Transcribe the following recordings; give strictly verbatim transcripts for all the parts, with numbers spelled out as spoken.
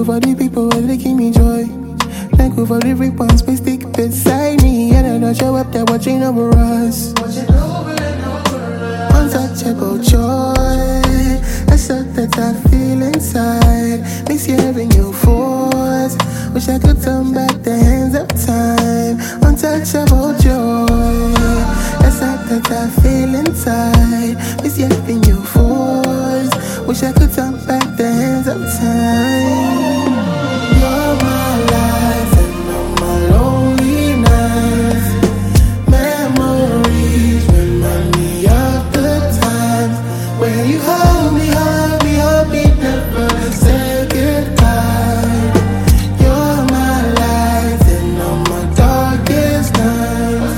you for the people who they give me joy. Thank you for every one space stick beside me. And I don't show up there watching over us. Untouchable joy, that's all that I feel inside. Miss hearing your voice. Wish I could turn back the hands of time. Untouchable joy, that's all that I feel inside. Miss hearing your voice. Wish I could turn back the hands of time. You're my life and all my lonely nights. Memories remind me of the times where you hold me, hold me, hold me, never say goodbye. You're my light and all my darkest nights.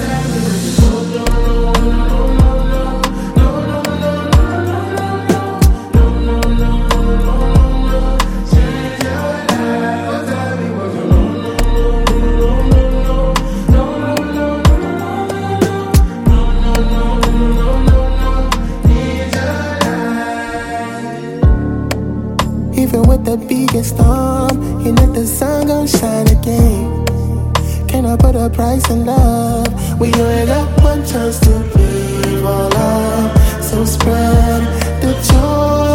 Even with the biggest storm, you know the sun gon' shine again. Can I put a price on love? We only got one chance to live our life. So spread the joy.